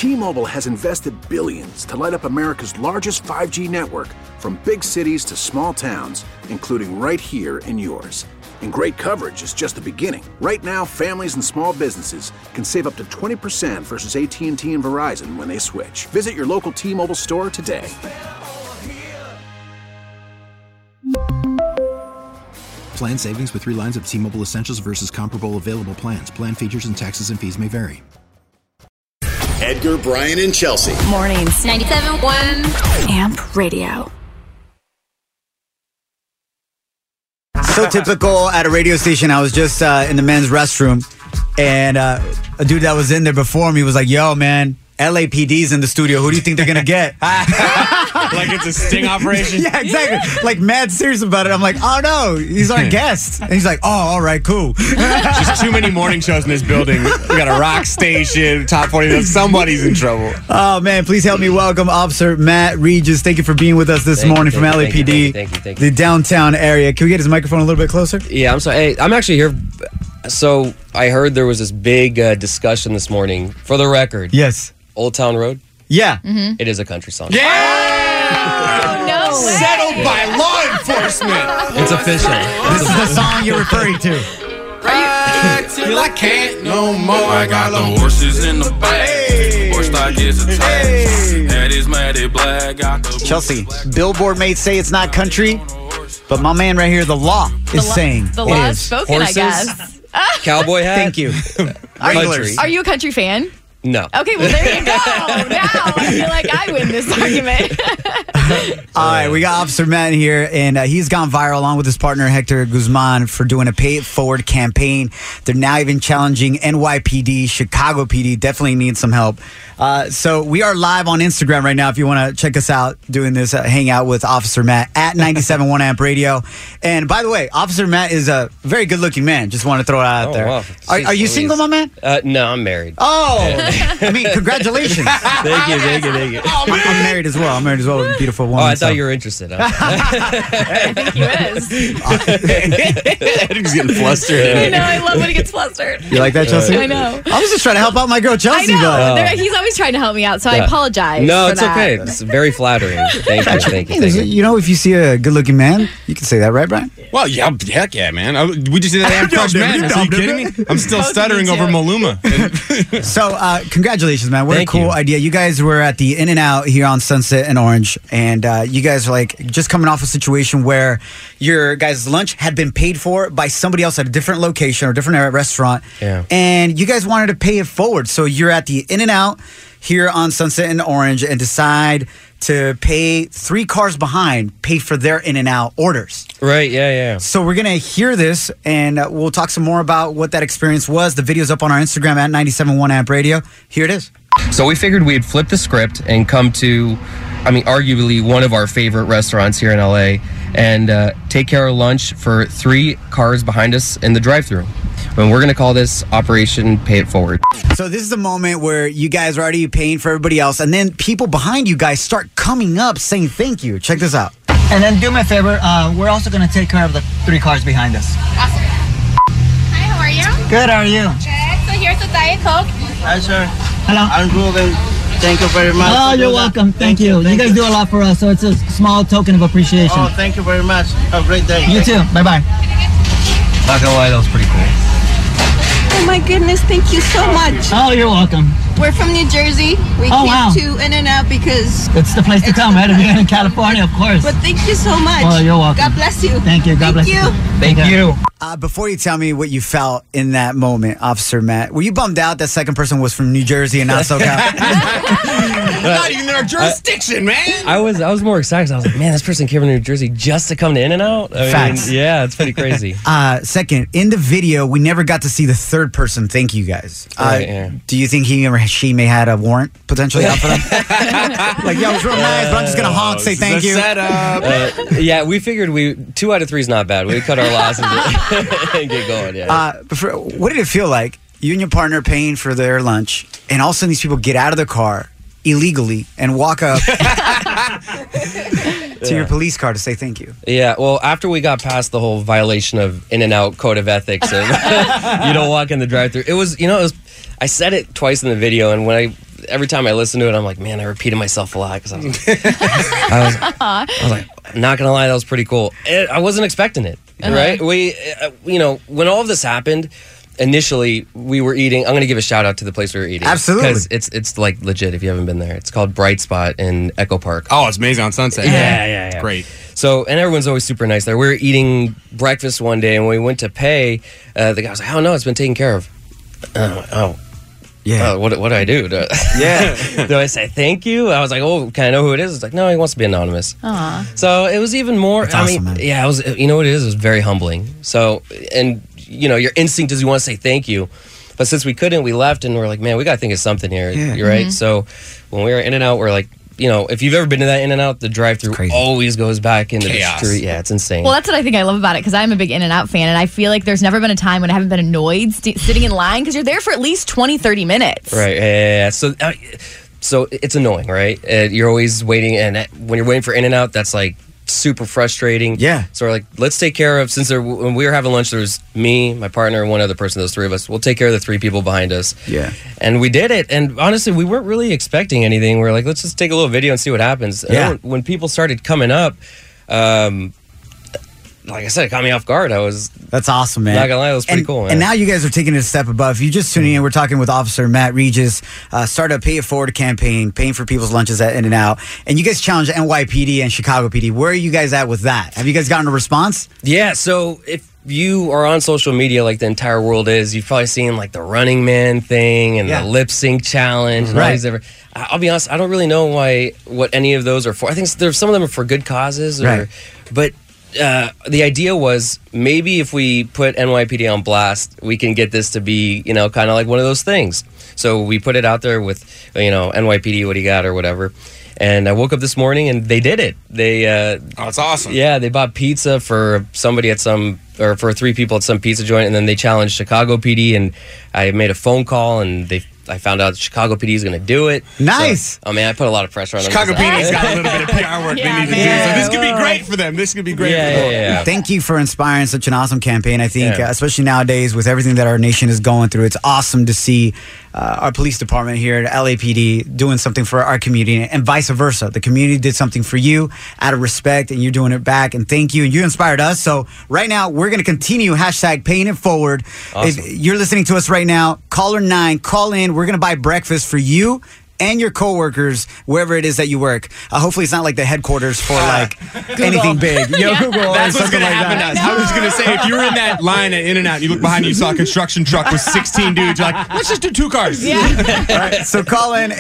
T-Mobile has invested billions to light up America's largest 5G network, from big cities to small towns, including right here in yours. And great coverage is just the beginning. Right now, families and small businesses can save up to 20% versus AT&T and Verizon when they switch. Visit your local T-Mobile store today. Plan savings with 3 lines of T-Mobile Essentials versus comparable available plans. Plan features and taxes and fees may vary. Edgar, Brian, and Chelsea. Mornings. 97.1 AMP Radio. So typical at a radio station. I was just in the men's restroom, and a dude that was in there before me was like, yo, man, LAPD's in the studio. Who do you think they're going to get? Like it's a sting operation? Yeah, exactly. Like, mad serious about it. I'm like, oh, no, he's our guest. And he's like, oh, all right, cool. Just too many morning shows in this building. We got a rock station, top 40. Somebody's in trouble. Oh, man, please help me welcome Officer Matt Regis. Thank you for being with us this morning from LAPD. Thank you. The downtown area. Can we get his microphone a little bit closer? Yeah, I'm sorry. Hey, I'm actually here. So I heard there was this big discussion this morning. For the record. Yes. Old Town Road? Yeah. Mm-hmm. It is a country song. Yeah! Oh, no way. Settled by law enforcement. It's official. This is the song you're referring to. Till I can't no more. I got the horses in the back. Horse stock is attached. Head is matted black. Got the Chelsea, Billboard may say it's not country, but my man right here, the law, is saying the it law is. is spoken, Horses? I guess. Cowboy hat? Thank you. Country. Are you a country fan? No. Okay, well, there you go. Now I feel like I win this argument. All right, we got Officer Matt here, and he's gone viral along with his partner Hector Guzman for doing a Pay It Forward campaign. They're now even challenging NYPD, Chicago PD. Definitely need some help. So we are live on Instagram right now if you want to check us out doing this hangout with Officer Matt at 97.1 AMP Radio. And by the way, Officer Matt is a very good-looking man. Just want to throw it out there. Wow. Are you single, my man? No, I'm married. Oh, I mean, congratulations. Thank you. I'm married as well. With a beautiful woman. Oh, I thought you were interested. Huh? I think he is. He's getting flustered. I know. I love when he gets flustered. You like that, Chelsea? I know. I was just trying to help out my girl, I Chelsea. know. He's always trying to help me out, so I apologize. No, for it's that. okay. It's very flattering. Thank you. You know, if you see a good-looking man, you can say that, right, Brian? Well, yeah, heck yeah, man. We just did that damn Crush Madness. Are you kidding me? I'm still stuttering over Maluma. So, congratulations, man. What Thank a cool you. idea. You guys were at the In-N-Out here on Sunset and Orange, and you guys are like just coming off a situation where your guys' lunch had been paid for by somebody else at a different location or different restaurant, and you guys wanted to pay it forward. So you're at the In-N-Out here on Sunset and Orange and decide to pay 3 cars behind, pay for their In-N-Out orders. Right, yeah. So we're going to hear this, and we'll talk some more about what that experience was. The video's up on our Instagram at 97.1 AMP Radio. Here it is. So we figured we'd flip the script and come to, arguably one of our favorite restaurants here in LA and take care of lunch for 3 cars behind us in the drive-thru. And we're going to call this Operation Pay It Forward. So this is the moment where you guys are already paying for everybody else, and then people behind you guys start coming up saying thank you. Check this out. And then do me a favor, we're also going to take care of the 3 cars behind us. Awesome. Hi, how are you? Good, how are you? Good. So here's the Diet Coke. Hi, sir. Hello. I'm Ruben. Thank you very much. Oh, you're welcome. Thank you. You guys do a lot for us, so it's a small token of appreciation. Oh, thank you very much. Have a great day. You too. Bye-bye. Not gonna lie, that was pretty cool. Oh my goodness, thank you so much. Oh, you're welcome. We're from New Jersey. We came to In-N-Out because it's the place to come, right? If you're in California, of course. But thank you so much. Oh, you're welcome. God bless you. Thank you. God bless you. Thank you. Before you tell me what you felt in that moment, Officer Matt, were you bummed out that second person was from New Jersey and not SoCal? Not even in our jurisdiction, man. I was more excited. I was like, man, this person came from New Jersey just to come to In-N-Out? Facts. Yeah, it's pretty crazy. Second, in the video, we never got to see the third person thank you guys. Do you think he or she may had a warrant potentially out for them? Like, yo, it was real nice, but I'm just going to honk, say thank you. Yeah, we figured 2 out of 3 is not bad. We cut our losses and get going, yeah. What did it feel like? You and your partner paying for their lunch, and all of a sudden these people get out of their car illegally and walk up to your police car to say thank you. Yeah, well, after we got past the whole violation of In-N-Out code of ethics of you don't walk in the drive-thru, it was I said it twice in the video, and when every time I listen to it, I'm like, man, I repeated myself a lot because I was like, not gonna lie, that was pretty cool. I wasn't expecting it, right? We, when all of this happened, initially we were eating. I'm gonna give a shout out to the place we were eating. Absolutely, because it's like legit. If you haven't been there, it's called Bright Spot in Echo Park. Oh, it's amazing on Sunset. Yeah. Great. So, and everyone's always super nice there. We were eating breakfast one day, and when we went to pay, the guy was like, "Oh no, it's been taken care of." Yeah. What do I do? Do I say thank you? I was like, oh, can I know who it is? It's like, no, he wants to be anonymous. Aww. So it was even more. That's awesome, man. Yeah, it was. You know what it is? It was very humbling. So, and your instinct is you want to say thank you, but since we couldn't, we left, and we're like, man, we got to think of something here. Yeah. You're right. So when we were in and out, we're like, if you've ever been to that In and Out, the drive-through always goes back into Chaos. the street. Yeah, it's insane. Well, that's what I think I love about it, because I'm a big In and Out fan, and I feel like there's never been a time when I haven't been annoyed sitting in line, because you're there for at least 20, 30 minutes. Right. Yeah. So it's annoying, right? You're always waiting, and when you're waiting for In and Out, that's like super frustrating. Yeah. So we're like, let's take care of, when we were having lunch, there was me, my partner, and one other person, those three of us. We'll take care of the three people behind us. Yeah. And we did it. And honestly, we weren't really expecting anything. We were like, let's just take a little video and see what happens. And then when people started coming up, like I said, it caught me off guard. That's awesome, man. Not gonna lie, that was pretty cool, man. And now you guys are taking it a step above. If you just tuning in, we're talking with Officer Matt Regis, started a Pay It Forward campaign, paying for people's lunches at In and Out. And you guys challenged NYPD and Chicago PD. Where are you guys at with that? Have you guys gotten a response? Yeah, so if you are on social media like the entire world is, you've probably seen like the Running Man thing and the lip sync challenge and all these different. I'll be honest, I don't really know what any of those are for. I think some of them are for good causes, but the idea was maybe if we put NYPD on blast, we can get this to be, kind of like one of those things. So we put it out there with, NYPD, what do you got or whatever. And I woke up this morning and they did it. They that's awesome. Yeah, they bought pizza for somebody for three people at some pizza joint, and then they challenged Chicago PD, and I made a phone call, and I found out Chicago PD is going to do it. Nice. So, I put a lot of pressure on them. Chicago PD's got a little bit of PR work they need to do. So this could be great for them. This could be great for them. Yeah. Thank you for inspiring such an awesome campaign. I think, especially nowadays with everything that our nation is going through, it's awesome to see our police department here at LAPD doing something for our community, and vice versa. The community did something for you out of respect, and you're doing it back. And thank you. And you inspired us. So right now, we're going to continue #Paying It Forward. Awesome. If you're listening to us right now, caller 9, call in. We're going to buy breakfast for you and your coworkers, wherever it is that you work. Hopefully it's not like the headquarters for anything big. Google. That's what's going to happen to us. I was going to say, if you were in that line at In and Out and you look behind you, you saw a construction truck with 16 dudes, you're like, let's just do 2 cars. All right, so call in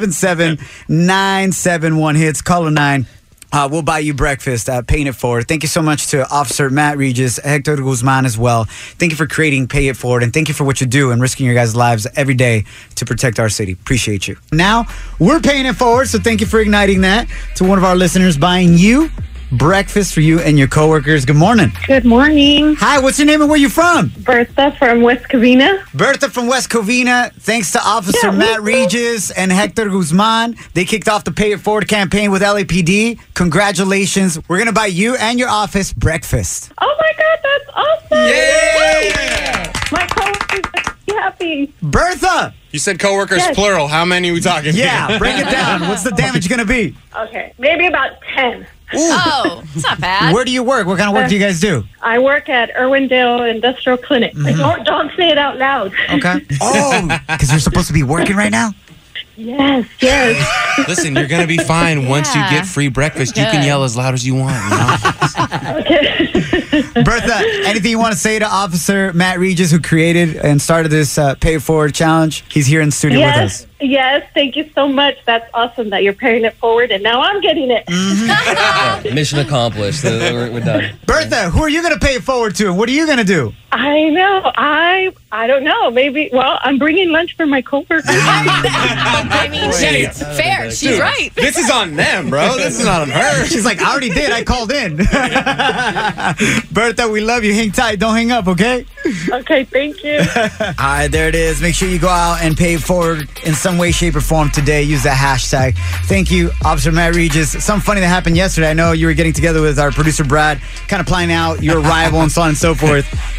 877-971-HITS. Caller 9. We'll buy you breakfast at Paying It Forward. Thank you so much to Officer Matt Regis, Hector Guzman as well. Thank you for creating Pay It Forward, and thank you for what you do and risking your guys' lives every day to protect our city. Appreciate you. Now, we're Paying It Forward, so thank you for igniting that to one of our listeners, buying you breakfast for you and your coworkers. Good morning. Good morning. Hi, what's your name and where you from? Bertha from West Covina. Bertha from West Covina. Thanks to Officer Matt Regis and Hector Guzman. They kicked off the Pay It Forward campaign with LAPD. Congratulations. We're going to buy you and your office breakfast. Oh my God, that's awesome. Yeah. My coworkers are happy. Bertha. You said coworkers plural. How many are we talking? Yeah, break it down. What's the damage going to be? Okay, maybe about 10. Oh, it's not bad. Where do you work? What kind of work do you guys do? I work at Irwindale Industrial Clinic. Don't say it out loud. Okay. Oh, because you're supposed to be working right now? Yes. Listen, you're going to be fine once you get free breakfast. You can yell as loud as you want. Okay. Bertha, anything you want to say to Officer Matt Regis, who created and started this Pay It Forward challenge? He's here in the studio with us. Yes, thank you so much. That's awesome that you're paying it forward, and now I'm getting it. Mission accomplished. We're done. Bertha, who are you going to pay it forward to, and what are you going to do? I know. I don't know. Maybe, I'm bringing lunch for my coworkers. I mean, she's fair. She's right. This is on them, bro. This is not on her. She's like, I already did. I called in. Bertha, we love you. Hang tight. Don't hang up, okay? Okay, thank you. All right, there it is. Make sure you go out and pay it forward in some way, shape, or form today. Use that hashtag. Thank you, Officer Matt Regis. Something funny that happened yesterday. I know you were getting together with our producer, Brad, kind of planning out your arrival and so on and so forth.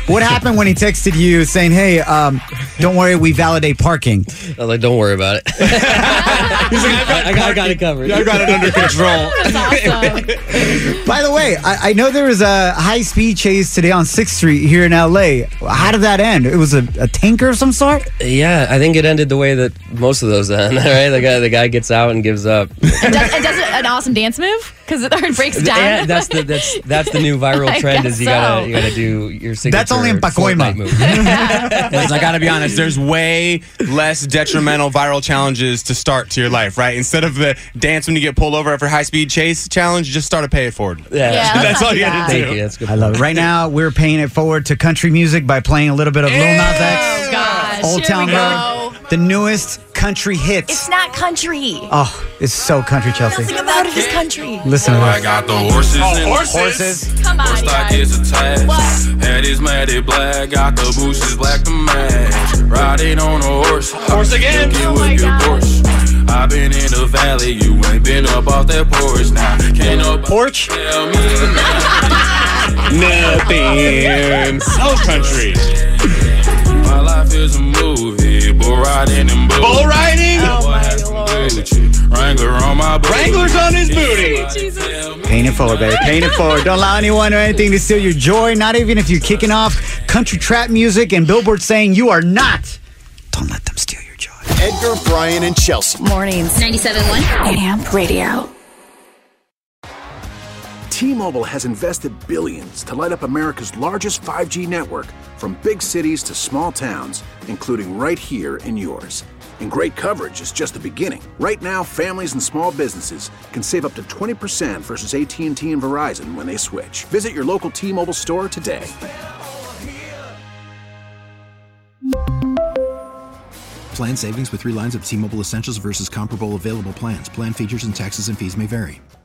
What happened when he texted you saying, hey, don't worry, we validate parking? I was like, don't worry about it. He's like, I got it covered. Yeah, I got it under control. That's awesome. By the way, I know there was a high-speed chase today on 6th Street here in L.A. How did that end? It was a tanker of some sort? Yeah, I think it ended the way that most of those end, right? The guy gets out and gives up. And does an awesome dance move? Because it breaks down. Yeah, that's the new viral trend is you gotta do your signature. That's only in Pacoima. move. Listen, I gotta be honest, there's way less detrimental viral challenges to start to your life, right? Instead of the dance when you get pulled over for high-speed chase challenge, just start a pay it forward. Yeah, that's all you gotta do. Thank you. That's good. I love it. Right now, we're paying it forward to country music by playing a little bit of Lil Nas X. Oh, gosh. Old Here Town we Road. go. The newest country hits. It's not country. Oh, it's so country, Chelsea. Nothing about it is country. Listen to I this. got the horses in Horses. Come on, Horse stock guys. is attached. What? Head is matted black. Got the bushes black to match. Riding on a horse. Horse again. Looking Oh with my your God. Porsche. I've been in the valley. You ain't been up off that porch. Now can't nobody Porch? tell me Nothing. So country. my life is a movie. Bull riding and bull. Bull riding? Oh my Lord. Wrangler on my booty. Wrangler's on his booty. Paying it forward, baby. Paying it forward. Don't allow anyone or anything to steal your joy, not even if you're kicking off country trap music and Billboard saying you are not. Don't let them steal your joy. Edgar, Brian, and Chelsea. Mornings. 97.1 AMP Radio. T-Mobile has invested billions to light up America's largest 5G network, from big cities to small towns, including right here in yours. And great coverage is just the beginning. Right now, families and small businesses can save up to 20% versus AT&T and Verizon when they switch. Visit your local T-Mobile store today. Plan savings with 3 lines of T-Mobile Essentials versus comparable available plans. Plan features and taxes and fees may vary.